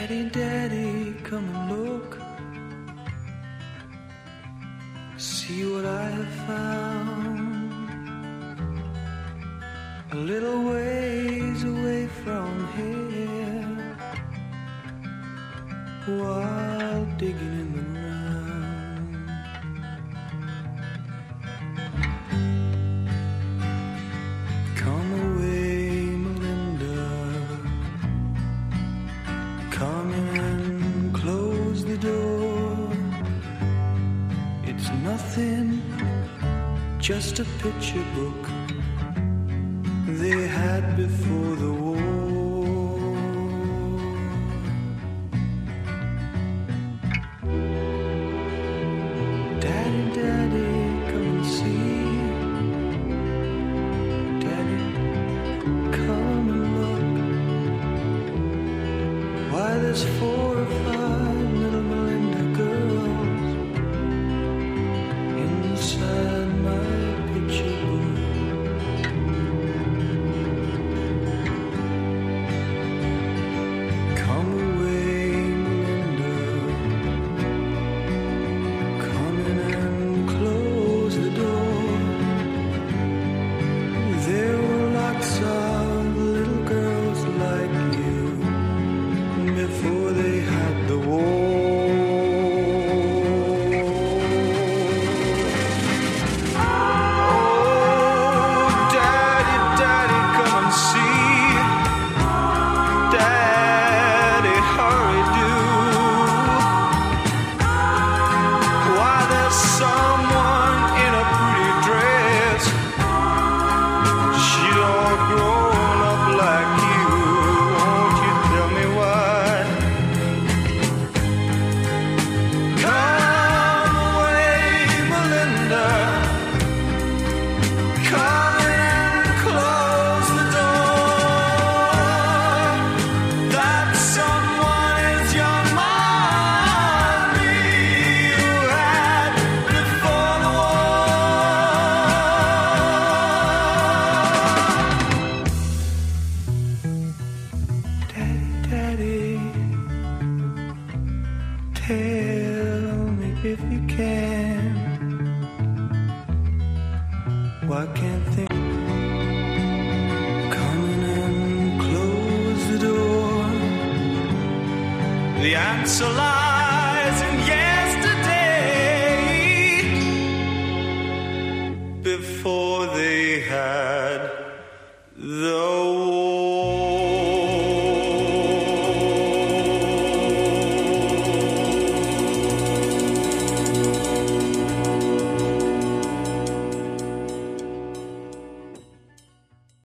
Daddy, Daddy, come and look. See what I have found. A little ways away from here, while digging in the ground. Come away, Melinda. Come in and close the door. It's nothing, just a picture book they had before the war. Daddy, Daddy, come and see. Daddy, come and look. Why, there's 4 or 5 little Melinda girls inside my picture book. Come away, Melinda. Come in and close the door. There were lots of little girls like you before they had the war. Tell me if you can. Why can't they come in and close the door? The answer lies in yesterday, before they had the war.